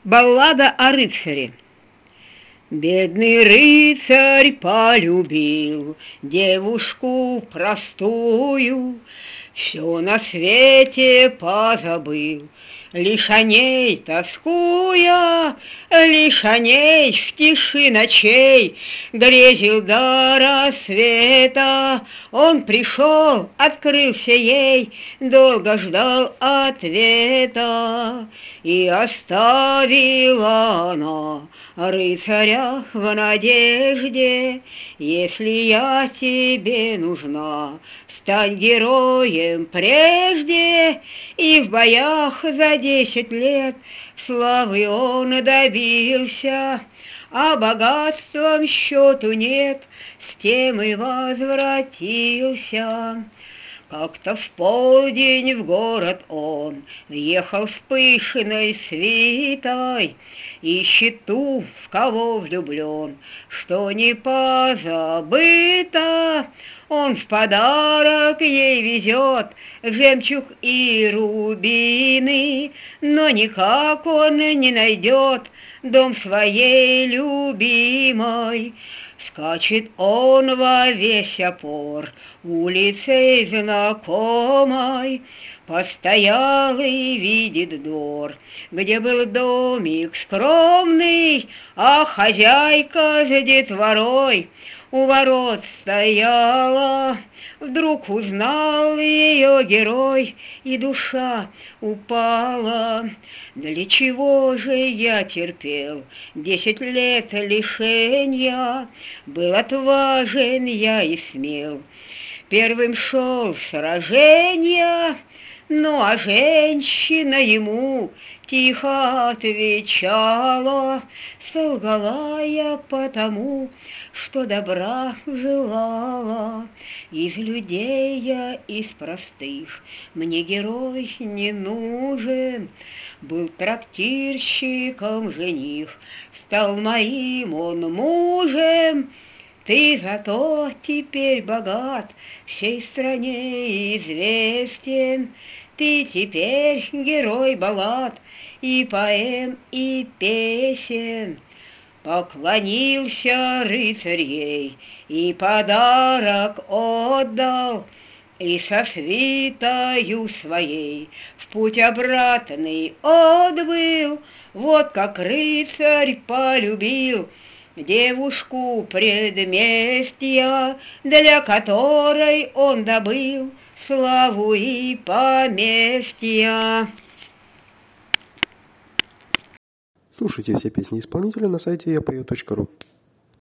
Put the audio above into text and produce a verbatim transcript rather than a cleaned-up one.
Баллада о рыцаре. Бедный рыцарь полюбил девушку простую, все на свете позабыл, лишь о ней тоскуя, лишь о ней в тиши ночей грезил до рассвета. Он пришел, открылся ей, долго ждал ответа, и оставила она рыцаря в надежде: если я тебе нужна, стань героем прежде. И в боях за десять лет славы он добился, а богатством счету нет, с тем и возвратился. Как-то в полдень в город он ехал с пышной свитой, ищет ту, в кого влюблен, что не позабыто. Он в подарок ей везет жемчуг и рубины, но никак он не найдет дом своей любимой. Скачет он во весь опор улицей знакомой, постоялый видит двор, где был домик скромный, а хозяйка с детворой у ворот стояла. Вдруг узнал ее герой, и душа упала. Для чего же я терпел десять лет лишенья? Был отважен я и смел, первым шел в сраженья. Ну а женщина ему тихо отвечала: солгала я потому, что добра желала. Из людей я, из простых, мне герой не нужен. Был трактирщиком жених, стал моим он мужем. Ты зато теперь богат, всей стране известен. Ты теперь герой баллад и поэм, и песен. Поклонился рыцарь ей и подарок отдал, и со свитою своей в путь обратный отбыл. Вот как рыцарь полюбил девушку предместья, для которой он добыл славу и поместья. Слушайте все песни исполнителя на сайте я пою точка ру.